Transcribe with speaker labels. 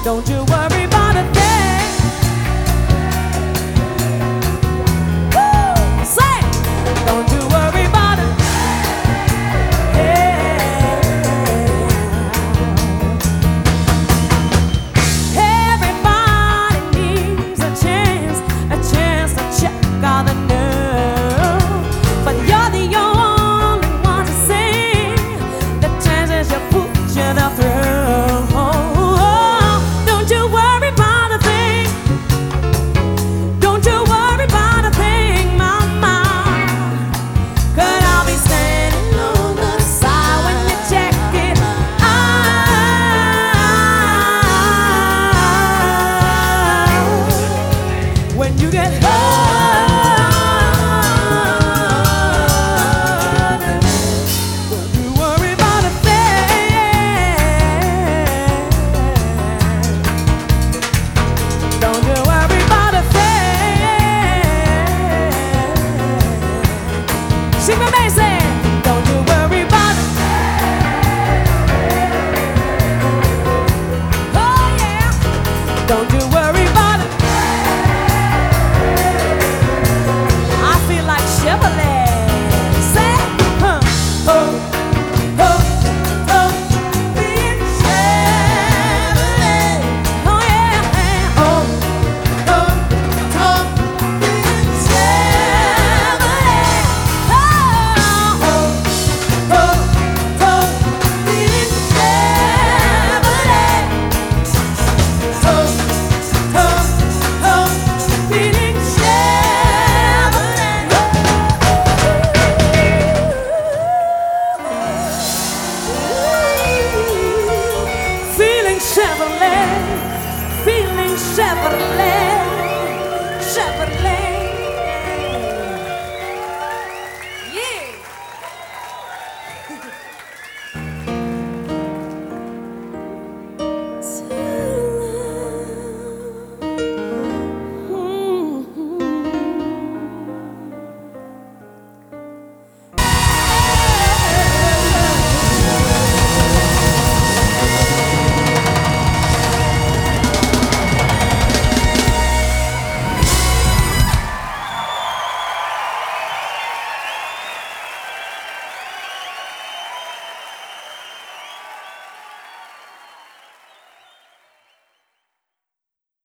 Speaker 1: Don't you worry about a thing. Woo! Say, don't you worry about a thing. Everybody needs a chance to check all the nerve. But you're the only one to sing. The chances you put you through. Don't you worry about a thing. Don't you worry about a thing, mama. 'Cause I'll be standing on the side when you check it out. When you get hurt, don't you worry about a thing. Don't you worry about a thing. Sing with me, say, don't you worry about a thing. Oh yeah, don't you worry about it. I feel like Chevrolet. Say, huh? Oh, oh, oh, being Chevrolet. Oh yeah, oh, oh, oh, being Chevrolet. Oh, oh, oh, oh, being Chevrolet. Oh, oh, oh, being Chevrolet. Feeling Chevrolet, feeling Chevrolet, Chevrolet.